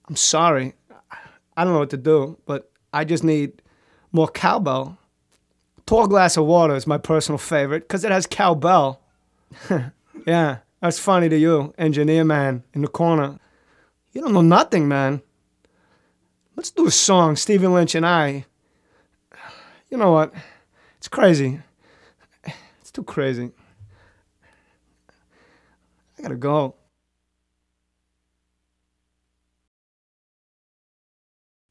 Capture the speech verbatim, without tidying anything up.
I'm sorry. I don't know what to do, but I just need more cowbell. Tall glass of water is my personal favorite because it has cowbell. Yeah, that's funny to you, engineer man in the corner. You don't know nothing, man. Let's do a song, Stevie Lynch and I. You know what? It's crazy. It's too crazy. I gotta go.